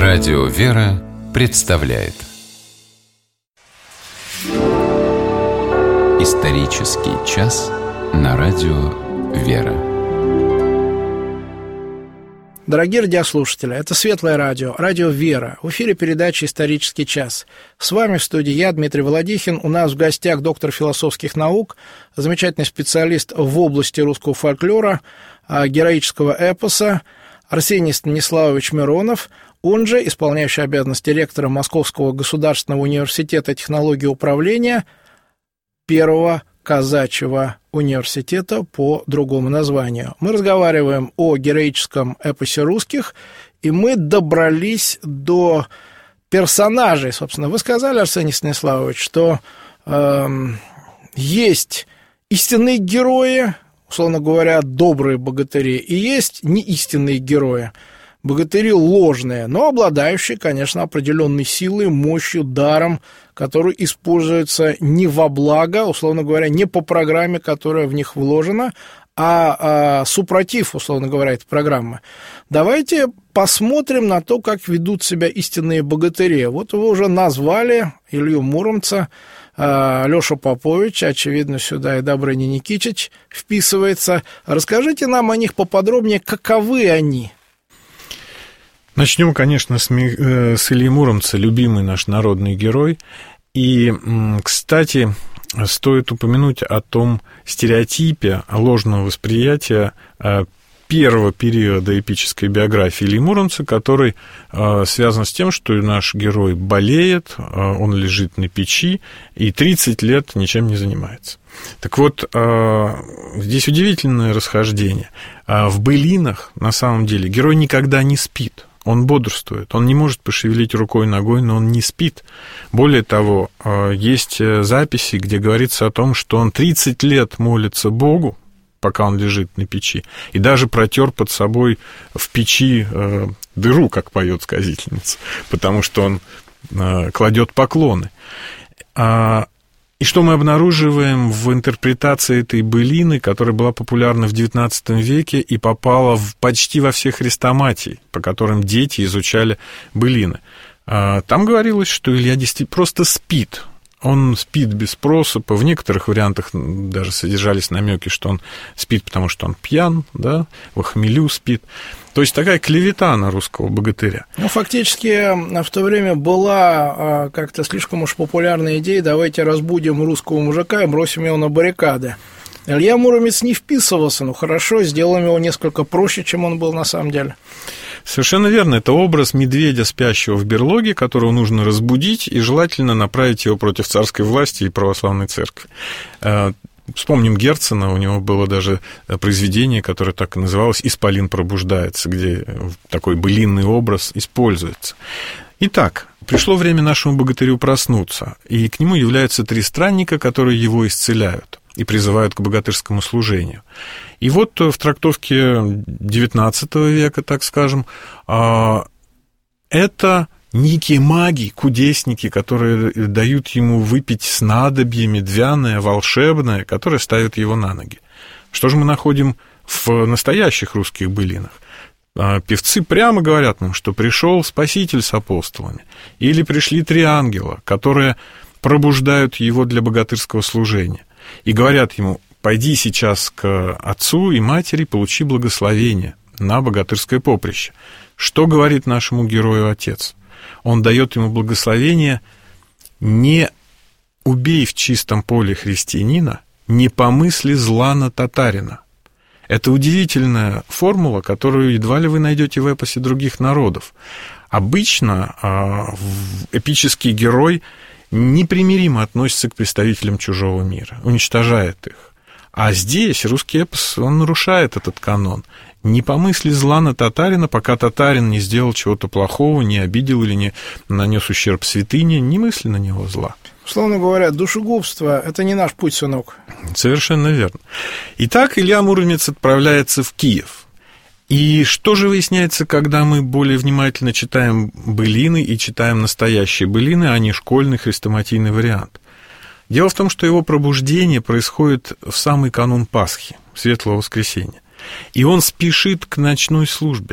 Радио «Вера» представляет исторический час на Радио «Вера». Дорогие радиослушатели, это Светлое радио, Радио «Вера». В эфире передача «Исторический час». С вами в студии я, Дмитрий Володихин. У нас в гостях доктор философских наук, замечательный специалист в области русского фольклора, героического эпоса Арсений Станиславович Миронов, он же исполняющий обязанности ректора Московского государственного университета технологии управления, Первого казачьего университета по другому названию. Мы разговариваем о героическом эпосе русских, и мы добрались до персонажей. Собственно, вы сказали, Арсений Станиславович, что есть истинные герои, условно говоря, добрые богатыри, и есть неистинные герои, богатыри ложные, но обладающие, конечно, определенной силой, мощью, даром, который используется не во благо, условно говоря, не по программе, которая в них вложена, а супротив, условно говоря, этой программы. Давайте посмотрим на то, как ведут себя истинные богатыри. Вот вы уже назвали Илью Муромца, Лёшу Поповича, очевидно, сюда и Добрыня Никитич вписывается. Расскажите нам о них поподробнее, каковы они. Начнем, конечно, с Ильи Муромца, любимый наш народный герой. И, кстати, стоит упомянуть о том стереотипе ложного восприятия первого периода эпической биографии Ильи Муромца, который связан с тем, что наш герой болеет, он лежит на печи и 30 лет ничем не занимается. Так вот, здесь удивительное расхождение. В былинах, на самом деле, герой никогда не спит. Он бодрствует, он не может пошевелить рукой, ногой, но он не спит. Более того, есть записи, где говорится о том, что он 30 лет молится Богу, пока он лежит на печи, и даже протер под собой в печи дыру, как поет сказительница, потому что он кладет поклоны. И что мы обнаруживаем в интерпретации этой былины, которая была популярна в XIX веке и попала почти во все хрестоматии, по которым дети изучали былины. Там говорилось, что Илья действительно просто спит. Он спит без просыпа. В некоторых вариантах даже содержались намеки, что он спит, потому что он пьян, да, во хмелю спит. То есть такая клевета на русского богатыря. Ну, фактически, в то время была как-то слишком уж популярная идея: давайте разбудим русского мужика и бросим его на баррикады. Илья Муромец не вписывался, но хорошо, сделаем его несколько проще, чем он был на самом деле. Совершенно верно. Это образ медведя, спящего в берлоге, которого нужно разбудить и желательно направить его против царской власти и православной церкви. Вспомним Герцена, у него было даже произведение, которое так и называлось «Исполин пробуждается», где такой былинный образ используется. Итак, пришло время нашему богатырю проснуться, и к нему являются 3 странника, которые его исцеляют и призывают к богатырскому служению. И вот в трактовке XIX века, так скажем, это некие маги, кудесники, которые дают ему выпить снадобье медвяное, волшебное, которое ставит его на ноги. Что же мы находим в настоящих русских былинах? Певцы прямо говорят нам, что пришел Спаситель с апостолами, или пришли 3 ангела, которые пробуждают его для богатырского служения, и говорят ему: пойди сейчас к отцу и матери, получи благословение на богатырское поприще. Что говорит нашему герою отец? Он дает ему благословение: не убей в чистом поле христианина, не помысли зла на татарина. Это удивительная формула, которую едва ли вы найдете в эпосе других народов. Обычно эпический герой непримиримо относится к представителям чужого мира, уничтожает их. А здесь русский эпос, он нарушает этот канон. Не помысли зла на татарина, пока татарин не сделал чего-то плохого, не обидел или не нанес ущерб святыне, не мысли на него зла. Условно говоря, душегубство – это не наш путь, сынок. Совершенно верно. Итак, Илья Муромец отправляется в Киев. И что же выясняется, когда мы более внимательно читаем былины и читаем настоящие былины, а не школьный хрестоматийный вариант? Дело в том, что его пробуждение происходит в самый канун Пасхи, Светлого Воскресенья. И он спешит к ночной службе.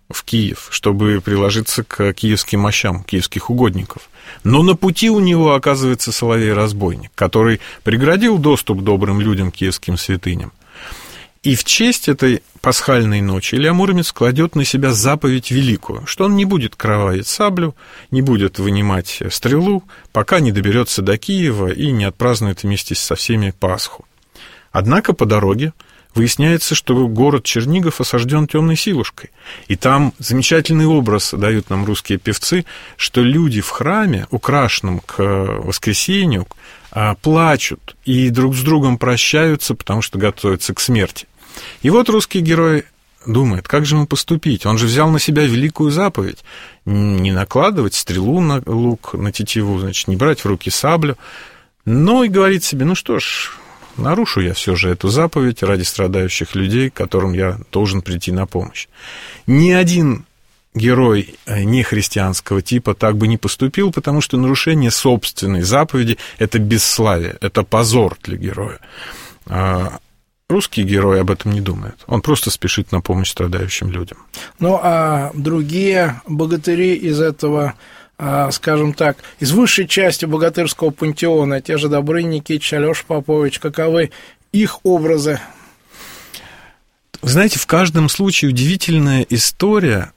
в Киев, чтобы приложиться к киевским мощам, киевских угодников. Но на пути у него оказывается Соловей-разбойник, который преградил доступ добрым людям к киевским святыням. И в честь этой пасхальной ночи Илья Муромец кладет на себя заповедь великую, что он не будет кровавить саблю, не будет вынимать стрелу, пока не доберется до Киева и не отпразднует вместе со всеми Пасху. Однако по дороге выясняется, что город Чернигов осажден темной силушкой. И там замечательный образ дают нам русские певцы, что люди в храме, украшенном к воскресенью, плачут и друг с другом прощаются, потому что готовятся к смерти. И вот русский герой думает, как же ему поступить? Он же взял на себя великую заповедь не накладывать стрелу на лук, на тетиву, значит, не брать в руки саблю. Но и говорит себе, ну что ж, нарушу я все же эту заповедь ради страдающих людей, которым я должен прийти на помощь. Ни один герой нехристианского типа так бы не поступил, потому что нарушение собственной заповеди – это бесславие, это позор для героя. А русский герой об этом не думает. Он просто спешит на помощь страдающим людям. Ну, а другие богатыри из этого, скажем так, из высшей части богатырского пантеона, те же Добрыня Никитич, Алёша Попович, каковы их образы? Вы знаете, в каждом случае удивительная история,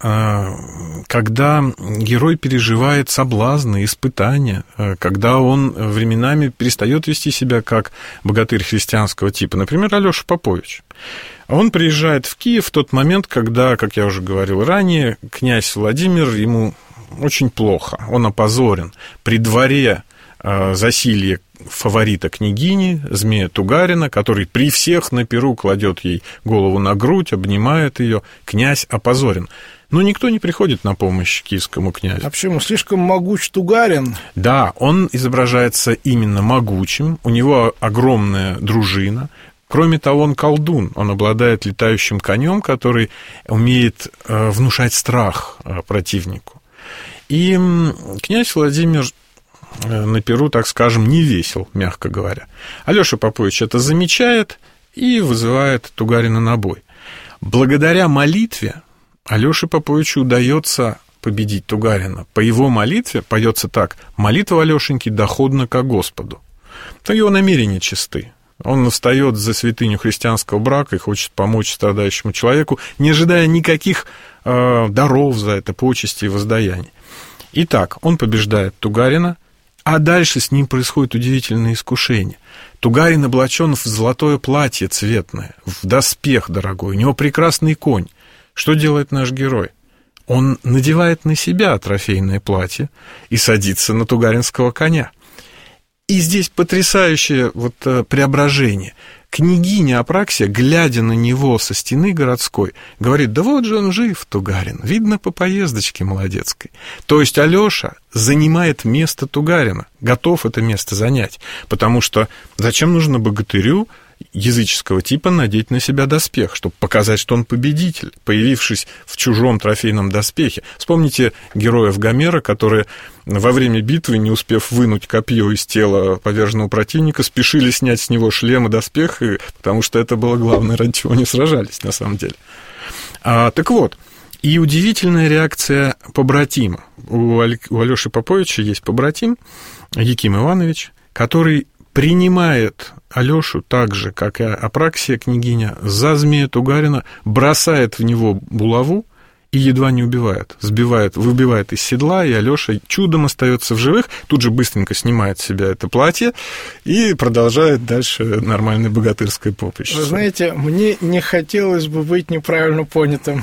когда герой переживает соблазны, испытания, когда он временами перестает вести себя как богатырь христианского типа. Например, Алёша Попович. Он приезжает в Киев в тот момент, когда, как я уже говорил ранее, князь Владимир, ему очень плохо, он опозорен. При дворе засилье фаворита княгини, змея Тугарина, который при всех на пиру кладет ей голову на грудь, обнимает ее. Князь опозорен. Но никто не приходит на помощь киевскому князю. А почему? Слишком могуч Тугарин? Да, он изображается именно могучим, у него огромная дружина. Кроме того, он колдун, он обладает летающим конем, который умеет внушать страх противнику. И князь Владимир на пиру, так скажем, не весел, мягко говоря. Алёша Попович это замечает и вызывает Тугарина на бой. Благодаря молитве Алёше Поповичу удается победить Тугарина. По его молитве поется так: «Молитва Алёшеньки доходна ко Господу». То его намерения чисты. Он встает за святыню христианского брака и хочет помочь страдающему человеку, не ожидая никаких даров за это, почести и воздаяний. Итак, он побеждает Тугарина, а дальше с ним происходит удивительное искушение. Тугарин облачен в золотое платье цветное, в доспех дорогой, у него прекрасный конь. Что делает наш герой? Он надевает на себя трофейное платье и садится на тугаринского коня. И здесь потрясающее преображение. Княгиня Апраксия, глядя на него со стены городской, говорит: да вот же он жив, Тугарин, видно по поездочке молодецкой. То есть Алёша занимает место Тугарина, готов это место занять, потому что зачем нужно богатырю языческого типа надеть на себя доспех, чтобы показать, что он победитель, появившись в чужом трофейном доспехе. Вспомните героев Гомера, которые во время битвы, не успев вынуть копье из тела поверженного противника, спешили снять с него шлем и доспех, потому что это было главное, ради чего они сражались на самом деле. Так вот, и удивительная реакция побратима. У Алёши Поповича есть побратим Яким Иванович, который принимает Алёшу так же, как и Апраксия княгиня, за змея Тугарина, бросает в него булаву и едва не убивает, выбивает из седла, и Алёша чудом остается в живых, тут же быстренько снимает с себя это платье и продолжает дальше нормальное богатырское поприще. Вы знаете, мне не хотелось бы быть неправильно понятым.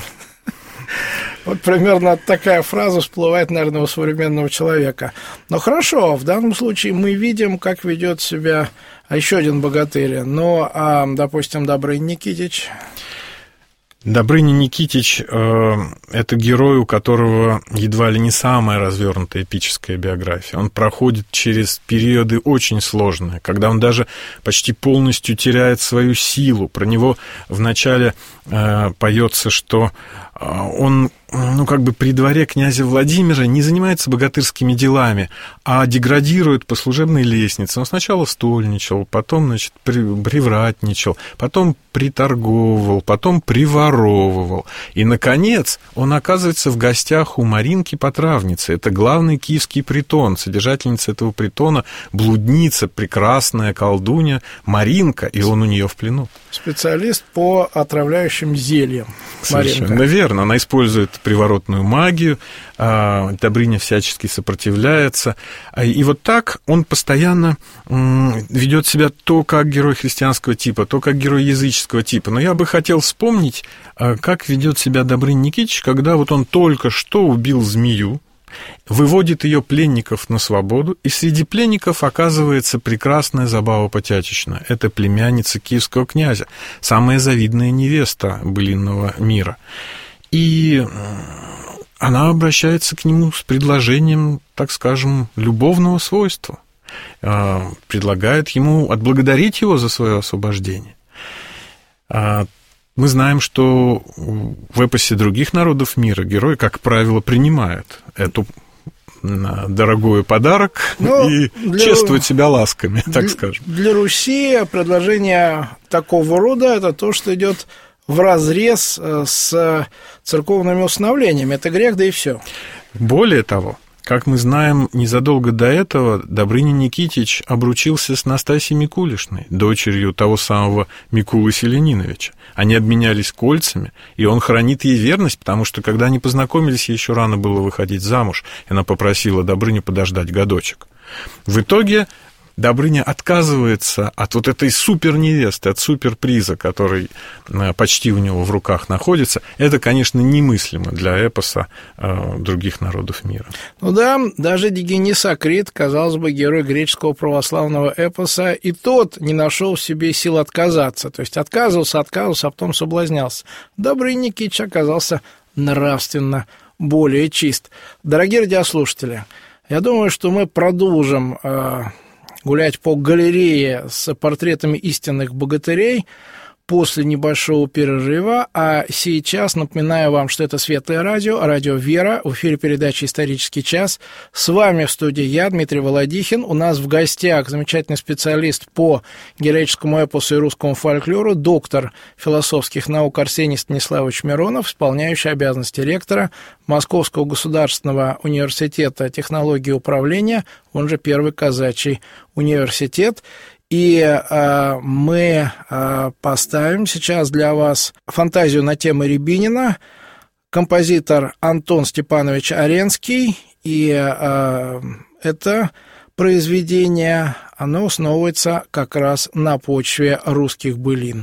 Вот примерно такая фраза всплывает, наверное, у современного человека. Но хорошо, в данном случае мы видим, как ведет себя еще один богатырь. Но, допустим, Добрыня Никитич. Добрыня Никитич – это герой, у которого едва ли не самая развернутая эпическая биография. Он проходит через периоды очень сложные, когда он даже почти полностью теряет свою силу. Про него вначале поется, что он, при дворе князя Владимира не занимается богатырскими делами, а деградирует по служебной лестнице. Он сначала стольничал, потом, привратничал, потом приторговывал, потом приворовывал. И, наконец, он оказывается в гостях у Маринки Потравницы. Это главный киевский притон. Содержательница этого притона — блудница, прекрасная колдунья Маринка, и он у нее в плену. Специалист по отравляющим зельям. Совершенно верно. Она использует приворотную магию, Добрыня всячески сопротивляется. И вот так он постоянно ведет себя то как герой христианского типа, то как герой языческого типа. Но я бы хотел вспомнить, как ведет себя Добрыня Никитич, когда вот он только что убил змею, выводит ее пленников на свободу, и среди пленников оказывается прекрасная Забава Потятична. Это племянница киевского князя, самая завидная невеста былинного мира. И она обращается к нему с предложением, так скажем, любовного свойства. Предлагает ему отблагодарить его за свое освобождение. Мы знаем, что в эпосе других народов мира герои, как правило, принимают эту дорогой подарок и чествуют себя ласками, так скажем. Для Руси предложение такого рода – это то, что идет вразрез с церковными установлениями. Это грех, да и все. Более того, как мы знаем, незадолго до этого Добрыня Никитич обручился с Настасьей Микулишной, дочерью того самого Микулы Селениновича. Они обменялись кольцами, и он хранит ей верность, потому что, когда они познакомились, ей еще рано было выходить замуж, и она попросила Добрыню подождать годочек. В итоге Добрыня отказывается от вот этой суперневесты, от суперприза, который почти у него в руках находится. Это, конечно, немыслимо для эпоса других народов мира. Ну да, даже Дигенис Акрит, казалось бы, герой греческого православного эпоса, и тот не нашел в себе сил отказаться. То есть отказывался, а потом соблазнялся. Добрыня Никитич оказался нравственно более чист. Дорогие радиослушатели, я думаю, что мы продолжим гулять по галерее с портретами истинных богатырей после небольшого перерыва. А сейчас напоминаю вам, что это Светлое радио, радио «Вера», в эфире передачи «Исторический час». С вами в студии я, Дмитрий Володихин. У нас в гостях замечательный специалист по героическому эпосу и русскому фольклору, доктор философских наук Арсений Станиславович Миронов, исполняющий обязанности ректора Московского государственного университета технологии и управления, он же Первый казачий университет. И мы поставим сейчас для вас фантазию на тему Рябинина, композитор Антон Степанович Аренский, и это произведение, оно основывается как раз на почве русских былин.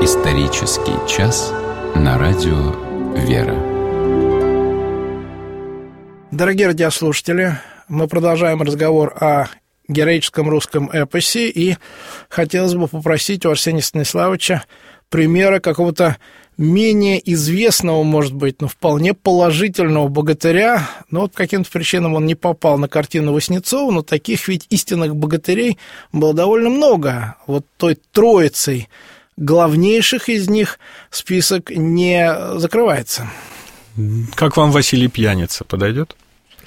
Исторический час на радио «Вера». Дорогие радиослушатели, мы продолжаем разговор о героическом русском эпосе, и хотелось бы попросить у Арсения Станиславовича примера какого-то менее известного, может быть, но вполне положительного богатыря. Но вот по каким-то причинам он не попал на картину Васнецова, но таких ведь истинных богатырей было довольно много. Вот той троицей главнейших из них список не закрывается. Как вам Василий Пьяница подойдет?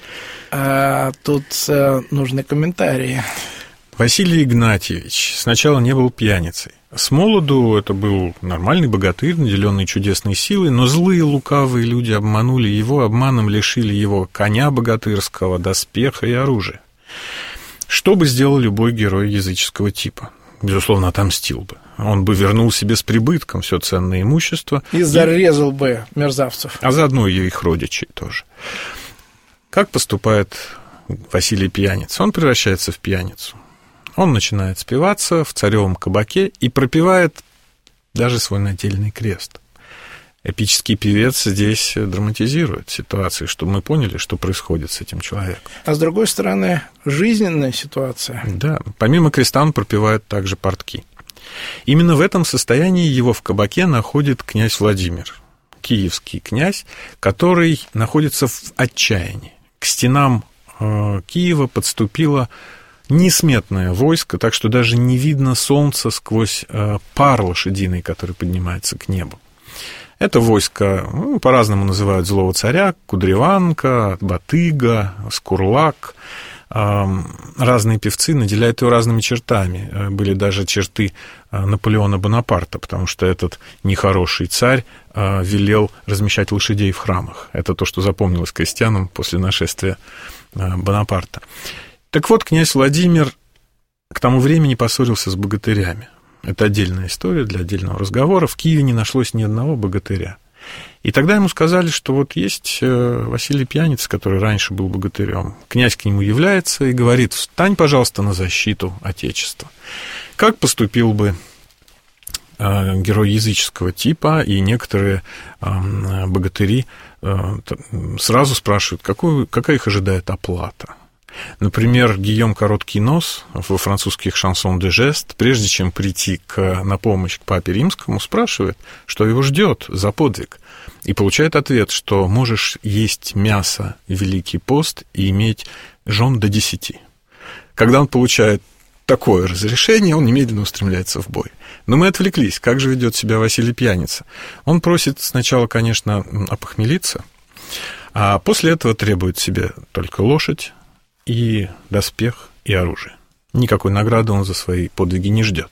Тут нужны комментарии. Василий Игнатьевич сначала не был пьяницей. С молоду это был нормальный богатырь, наделенный чудесной силой, но злые лукавые люди обманули его, обманом лишили его коня богатырского, доспеха и оружия. Что бы сделал любой герой языческого типа? Безусловно, отомстил бы. Он бы вернул себе с прибытком все ценное имущество. И зарезал бы мерзавцев. А заодно и их родичей тоже. Как поступает Василий Пьяница? Он превращается в пьяницу. Он начинает спиваться в царевом кабаке и пропевает даже свой нательный крест. Эпический певец здесь драматизирует ситуацию, чтобы мы поняли, что происходит с этим человеком. А с другой стороны, жизненная ситуация. Да, помимо креста он пропевает также портки. Именно в этом состоянии его в кабаке находит князь Владимир, киевский князь, который находится в отчаянии. К стенам Киева подступило несметное войско, так что даже не видно солнца сквозь пар лошадиный, который поднимается к небу. Это войско, по-разному называют злого царя, Кудреванка, Батыга, Скурлак. Разные певцы наделяют его разными чертами. Были даже черты Наполеона Бонапарта, потому что этот нехороший царь велел размещать лошадей в храмах. Это то, что запомнилось крестьянам после нашествия Бонапарта. Так вот, князь Владимир к тому времени поссорился с богатырями. Это отдельная история для отдельного разговора. В Киеве не нашлось ни одного богатыря. И тогда ему сказали, что вот есть Василий Пьяница, который раньше был богатырем. Князь к нему является и говорит: встань, пожалуйста, на защиту Отечества. Как поступил бы герой языческого типа, и некоторые богатыри сразу спрашивают, какая их ожидает оплата. Например, Гийом Короткий Нос во французских «Шансон де жест», прежде чем прийти на помощь к папе римскому, спрашивает, что его ждет за подвиг, и получает ответ, что можешь есть мясо в Великий пост и иметь жен до 10. Когда он получает такое разрешение, он немедленно устремляется в бой. Но мы отвлеклись. Как же ведет себя Василий Пьяница? Он просит сначала, конечно, опохмелиться, а после этого требует себе только лошадь, и доспех, и оружие. Никакой награды он за свои подвиги не ждет.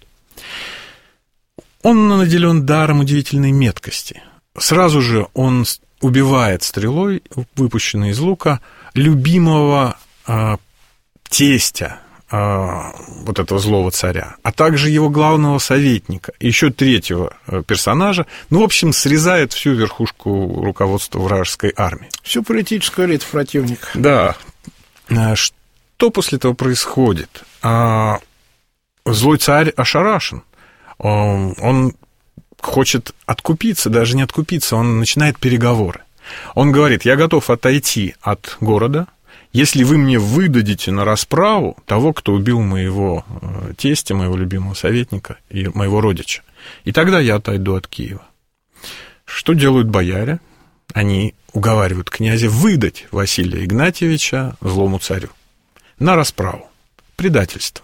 Он наделен даром удивительной меткости. Сразу же он убивает стрелой, выпущенной из лука, любимого тестя вот этого злого царя, а также его главного советника, и еще третьего персонажа. В общем, срезает всю верхушку руководства вражеской армии. Всю политическую элиту противника. Да. Что после этого происходит? Злой царь ошарашен. Он хочет откупиться, даже не откупиться, он начинает переговоры. Он говорит: я готов отойти от города, если вы мне выдадите на расправу того, кто убил моего тестя, моего любимого советника и моего родича. И тогда я отойду от Киева. Что делают бояре? Они уговаривают князя выдать Василия Игнатьевича злому царю на расправу. Предательство.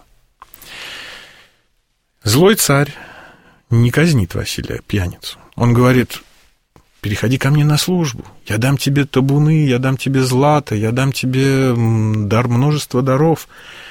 Злой царь не казнит Василия Пьяницу. Он говорит: переходи ко мне на службу, я дам тебе табуны, я дам тебе злато, я дам тебе множество даров.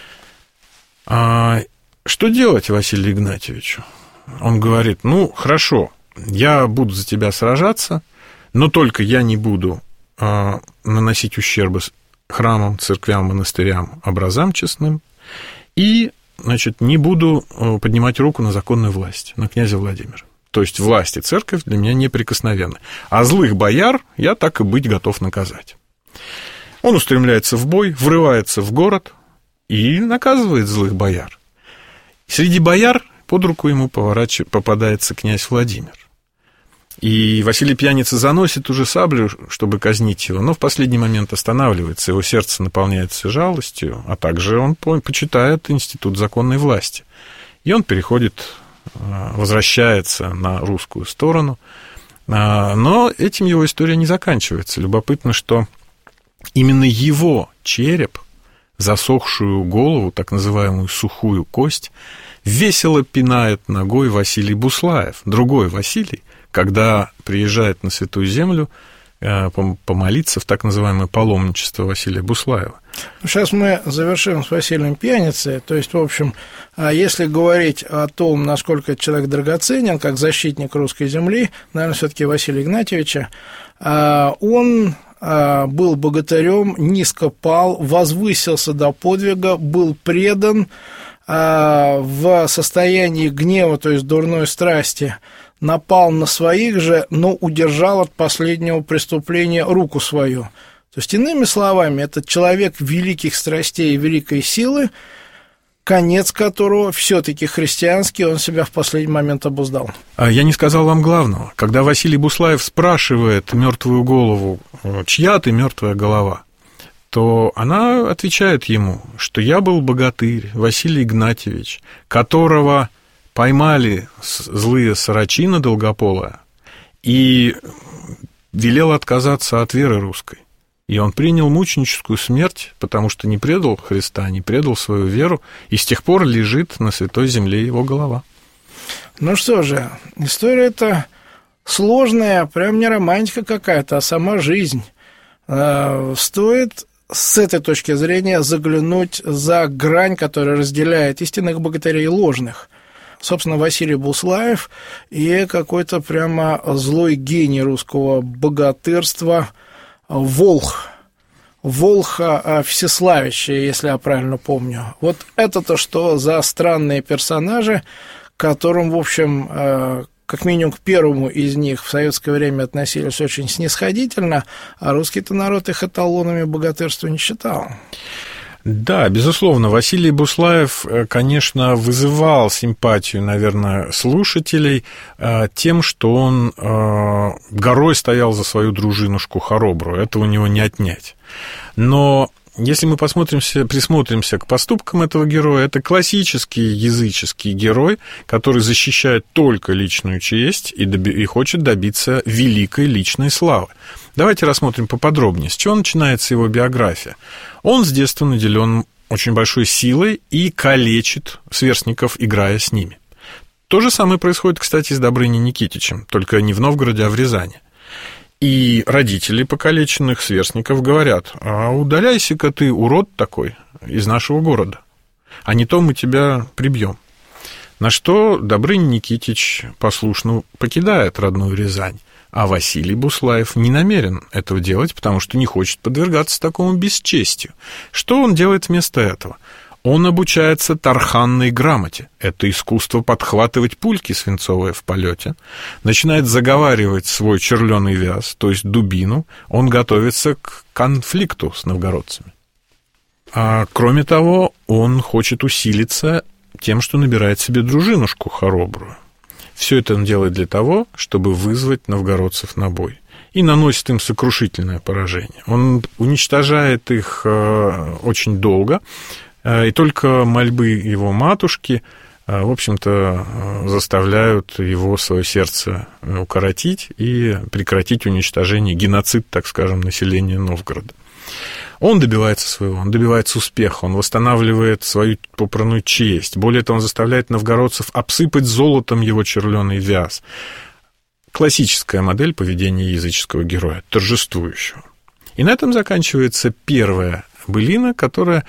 А что делать Василию Игнатьевичу? Он говорит: хорошо, я буду за тебя сражаться, но только я не буду наносить ущерба храмам, церквям, монастырям, образам честным, и, не буду поднимать руку на законную власть, на князя Владимира. То есть власть и церковь для меня неприкосновенны. А злых бояр я так и быть готов наказать. Он устремляется в бой, врывается в город и наказывает злых бояр. Среди бояр под руку ему попадается князь Владимир. И Василий Пьяница заносит уже саблю, чтобы казнить его, но в последний момент останавливается, его сердце наполняется жалостью, а также он почитает институт законной власти. И он возвращается на русскую сторону, но этим его история не заканчивается. Любопытно, что именно его череп, засохшую голову, так называемую сухую кость, весело пинает ногой Василий Буслаев, другой Василий, когда приезжает на Святую Землю помолиться в так называемое паломничество Василия Буслаева. Сейчас мы завершим с Василием Пьяницей. То есть, в общем, если говорить о том, насколько этот человек драгоценен, как защитник русской земли, наверное, все-таки Василия Игнатьевича, он был богатырем, низко пал, возвысился до подвига, был предан в состоянии гнева, то есть дурной страсти, напал на своих же, но удержал от последнего преступления руку свою. То есть, иными словами, этот человек великих страстей и великой силы, конец которого все-таки христианский, он себя в последний момент обуздал. Я не сказал вам главного. Когда Василий Буслаев спрашивает мертвую голову, чья ты мертвая голова, то она отвечает ему, что я был богатырь Василий Игнатьевич, которого поймали злые сорочина долгополая и велел отказаться от веры русской. И он принял мученическую смерть, потому что не предал Христа, не предал свою веру, и с тех пор лежит на Святой Земле его голова. Ну что же, история-то сложная, прям не романтика какая-то, а сама жизнь. Стоит с этой точки зрения заглянуть за грань, которая разделяет истинных богатырей и ложных. Собственно, Василий Буслаев и какой-то прямо злой гений русского богатырства Волх Всеславича, если я правильно помню. Вот это-то что за странные персонажи, к которым, в общем, как минимум к первому из них в советское время относились очень снисходительно, а русский-то народ их эталонами богатырства не считал. Да, безусловно, Василий Буслаев, конечно, вызывал симпатию, наверное, слушателей тем, что он горой стоял за свою дружинушку хоробрую, это у него не отнять. Но если мы присмотримся к поступкам этого героя, это классический языческий герой, который защищает только личную честь и хочет добиться великой личной славы. Давайте рассмотрим поподробнее, с чего начинается его биография. Он с детства наделен очень большой силой и калечит сверстников, играя с ними. То же самое происходит, кстати, с Добрыней Никитичем, только не в Новгороде, а в Рязани. И родители покалеченных сверстников говорят: а удаляйся-ка ты, урод такой, из нашего города, а не то мы тебя прибьем. На что Добрыня Никитич послушно покидает родную Рязань, а Василий Буслаев не намерен этого делать, потому что не хочет подвергаться такому бесчестию. Что он делает вместо этого? Он обучается тарханной грамоте. Это искусство подхватывать пульки свинцовые в полете. Начинает заговаривать свой черленый вяз, то есть дубину. Он готовится к конфликту с новгородцами. А кроме того, он хочет усилиться тем, что набирает себе дружинушку хоробрую. Все это он делает для того, чтобы вызвать новгородцев на бой. И наносит им сокрушительное поражение. Он уничтожает их очень долго, и только мольбы его матушки, в общем-то, заставляют его свое сердце укоротить и прекратить уничтожение, геноцид, так скажем, населения Новгорода. Он добивается своего, он добивается успеха, он восстанавливает свою попранную честь. Более того, он заставляет новгородцев обсыпать золотом его черленый вяз. Классическая модель поведения языческого героя, торжествующего. И на этом заканчивается первая былина, которая...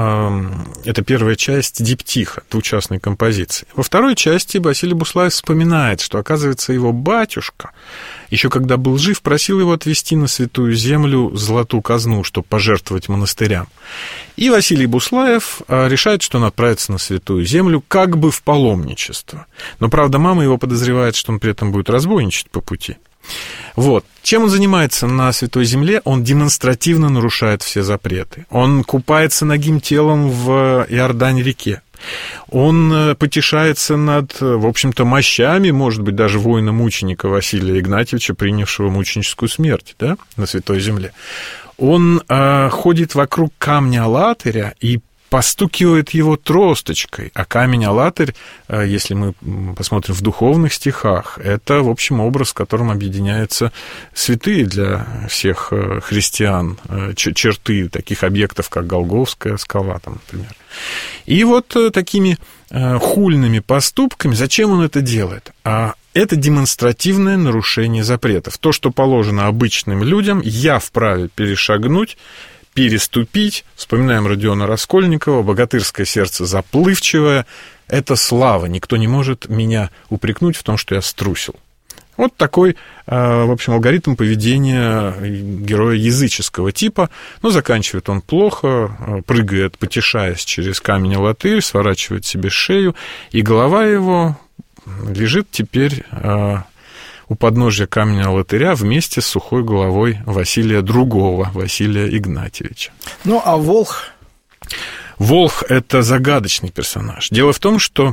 это первая часть диптиха, двучастной композиции. Во второй части Василий Буслаев вспоминает, что, оказывается, его батюшка, еще когда был жив, просил его отвезти на Святую Землю золотую казну, чтобы пожертвовать монастырям. И Василий Буслаев решает, что он отправится на Святую Землю как бы в паломничество. Но, правда, мама его подозревает, что он при этом будет разбойничать по пути. Вот. Чем он занимается на Святой Земле? Он демонстративно нарушает все запреты. Он купается нагим телом в Иордань-реке. Он потешается над, в общем-то, мощами, может быть, даже воина-мученика Василия Игнатьевича, принявшего мученическую смерть, да, на Святой Земле. Он ходит вокруг камня Алатыря и постукивает его тросточкой, а камень Алатырь, если мы посмотрим в духовных стихах, это, в общем, образ, в котором объединяются святые для всех христиан, черты таких объектов, как Голгофская скала, там, например. И вот такими хульными поступками, зачем он это делает? Это демонстративное нарушение запретов. То, что положено обычным людям, я вправе перешагнуть, переступить. Вспоминаем Родиона Раскольникова, богатырское сердце заплывчивое. Это слава. Никто не может меня упрекнуть в том, что я струсил. Вот такой, в общем, алгоритм поведения героя языческого типа. Но заканчивает он плохо, прыгает, потешаясь через камень Алатырь, сворачивает себе шею, и голова его лежит теперь у подножия камня Алатыря вместе с сухой головой Василия II, Василия Игнатьевича. Ну, а Волх? Волх – это загадочный персонаж. Дело в том, что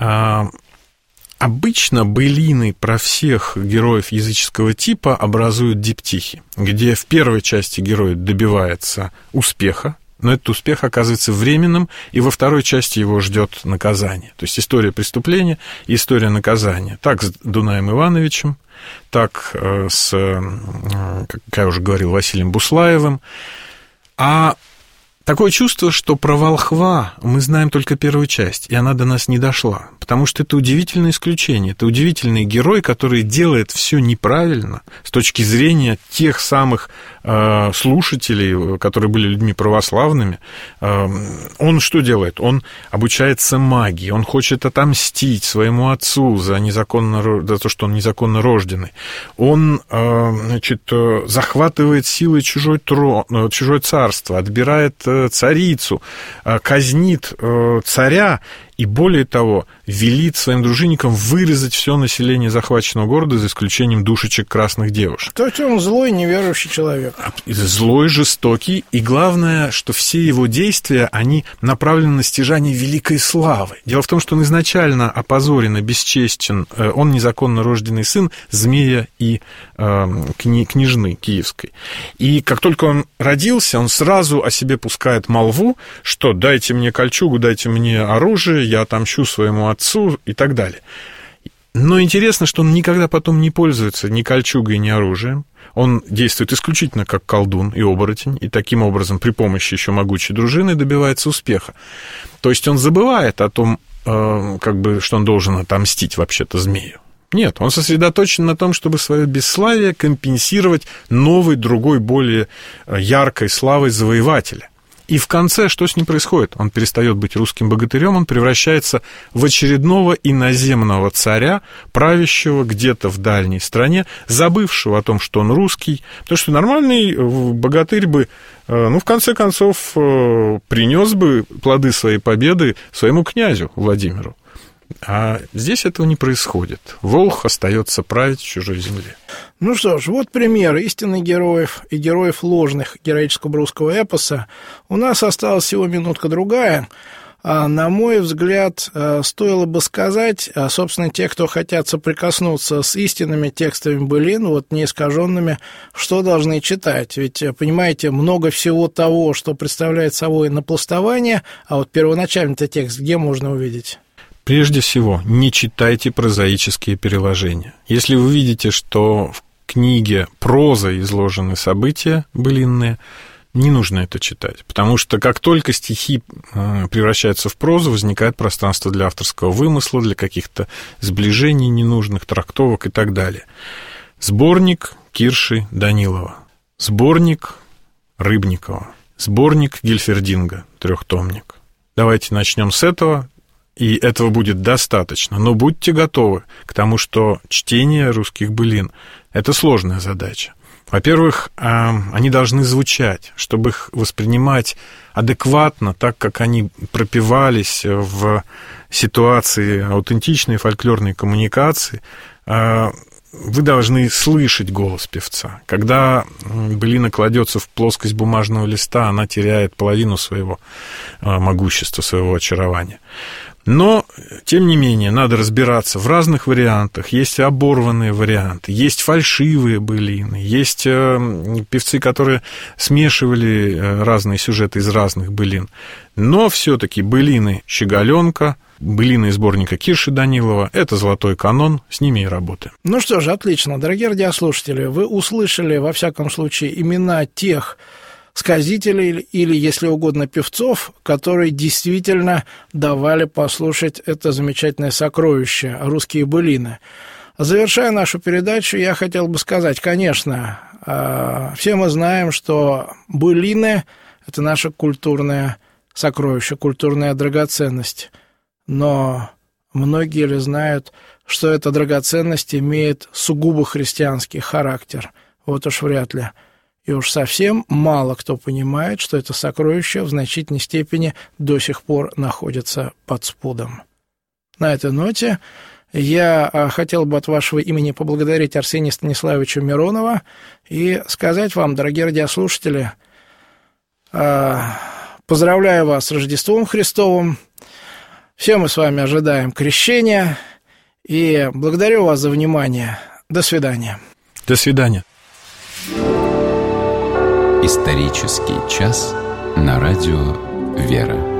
обычно былины про всех героев языческого типа образуют диптихи, где в первой части герой добивается успеха, но этот успех оказывается временным, и во второй части его ждет наказание. То есть история преступления и история наказания. Так с Дунаем Ивановичем, так с, как я уже говорил, Василием Буслаевым. А такое чувство, что про волхва мы знаем только первую часть, и она до нас не дошла. Потому что это удивительное исключение. Это удивительный герой, который делает все неправильно с точки зрения тех самых слушателей, которые были людьми православными. Он что делает? Он обучается магии, он хочет отомстить своему отцу за то, что он незаконно рожденный. Он, значит, захватывает силой чужое царство, отбирает царицу, казнит царя, и более того, велит своим дружинникам вырезать все население захваченного города, за исключением душечек красных девушек. То есть он злой, неверующий человек. Злой, жестокий, и главное, что все его действия, они направлены на стяжание великой славы. Дело в том, что он изначально опозорен, бесчестен, он незаконно рожденный сын змея и княжны киевской. И как только он родился, он сразу о себе пускает молву, что дайте мне кольчугу, дайте мне оружие, я отомщу своему отцу и так далее. Но интересно, что он никогда потом не пользуется ни кольчугой, ни оружием. Он действует исключительно как колдун и оборотень, и таким образом при помощи еще могучей дружины добивается успеха. То есть он забывает о том, что он должен отомстить вообще-то змею. Нет, он сосредоточен на том, чтобы свое бесславие компенсировать новой, другой, более яркой славой завоевателя. И в конце что с ним происходит? Он перестает быть русским богатырем, он превращается в очередного иноземного царя, правящего где-то в дальней стране, забывшего о том, что он русский, потому что нормальный богатырь бы, в конце концов, принес бы плоды своей победы своему князю Владимиру. А здесь этого не происходит. Волх остается править в чужой земле. Ну что ж, вот пример истинных героев и героев ложных героического русского эпоса. У нас осталась всего минутка-другая. На мой взгляд, стоило бы сказать, собственно, те, кто хотят соприкоснуться с истинными текстами былин, вот неискаженными, что должны читать. Ведь, понимаете, много всего того, что представляет собой напластование, а вот первоначальный-то текст где можно увидеть? Прежде всего, не читайте прозаические переложения. Если вы видите, что в книге прозой изложены события былинные, не нужно это читать, потому что как только стихи превращаются в прозу, возникает пространство для авторского вымысла, для каких-то сближений ненужных, трактовок и так далее. Сборник Кирши Данилова, сборник Рыбникова, сборник Гильфердинга, 3-томник. Давайте начнем с этого. И этого будет достаточно. Но будьте готовы к тому, что чтение русских былин – это сложная задача. Во-первых, они должны звучать, чтобы их воспринимать адекватно, так как они пропевались в ситуации аутентичной фольклорной коммуникации. вы должны слышать голос певца. Когда былина кладется в плоскость бумажного листа, она теряет половину своего могущества, своего очарования. Но, тем не менее, надо разбираться в разных вариантах. Есть оборванные варианты, есть фальшивые былины, есть певцы, которые смешивали разные сюжеты из разных былин. Но все-таки былины Щеголенка, былины из сборника Кирши Данилова — это золотой канон, с ними и работаем. Ну что ж, отлично. Дорогие радиослушатели, вы услышали, во всяком случае, имена тех сказителей или, если угодно, певцов, которые действительно давали послушать это замечательное сокровище «Русские былины». Завершая нашу передачу, я хотел бы сказать, конечно, все мы знаем, что былины – это наше культурное сокровище, культурная драгоценность. Но многие ли знают, что эта драгоценность имеет сугубо христианский характер? Вот уж вряд ли. И уж совсем мало кто понимает, что это сокровище в значительной степени до сих пор находится под спудом. На этой ноте я хотел бы от вашего имени поблагодарить Арсения Станиславовича Миронова и сказать вам, дорогие радиослушатели, поздравляю вас с Рождеством Христовым. Все мы с вами ожидаем крещения. И благодарю вас за внимание. До свидания. До свидания. Исторический час на радио «Вера».